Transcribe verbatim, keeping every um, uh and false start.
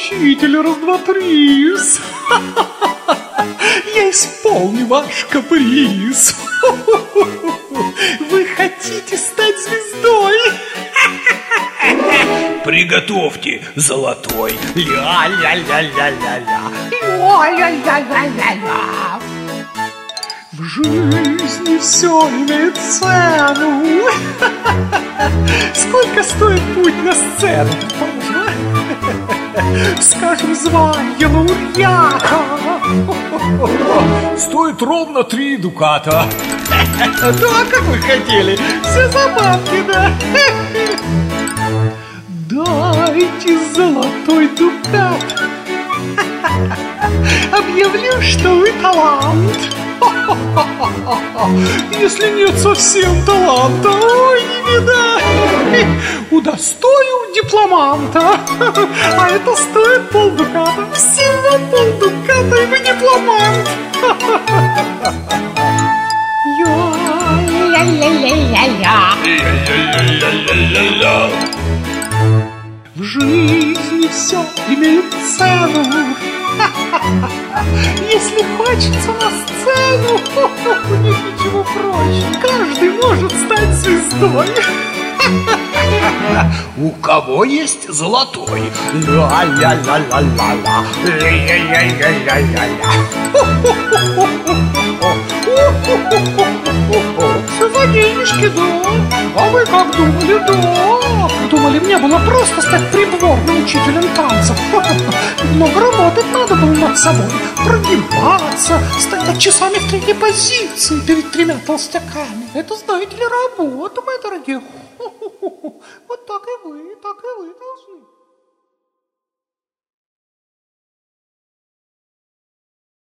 учитель, раз-два-три. Я исполню ваш каприз. Вы хотите стать звездой? Приготовьте золотой. Ля-ля-ля-ля-ля-ля. Ля-ля-ля-ля-ля-ля. В жизни все имеет цену. Сколько стоит путь на сцену? Скажем, звание лауреата Стоит ровно три дуката. Да, как вы хотели. Все забавки, да. Дайте золотой дукат. Объявлю, что вы талант. Если нет совсем таланта, ой, не беда. Удостою дипломанта. А это стоит полдуката. Всего полдуката, и вы дипломант. Ля-ля-ля-ля-ля. В жизни все имеет цену. Если хочется на сцену, нет ничего проще. Каждый может стать звездой. У кого есть золотой? Ля-ля-ля-ля-ля-ля. Ля-ля-ля-ля-ля-ля. Все за денежки, да. А вы как думали, да? Думали, мне было просто стать придворным учителем танцев. Много работать надо было над собой. Прогибаться, стоять часами в третьей позиции перед тремя толстяками. Это, знаете ли, работа, мои дорогие. Вот так и вы, так и вы должны.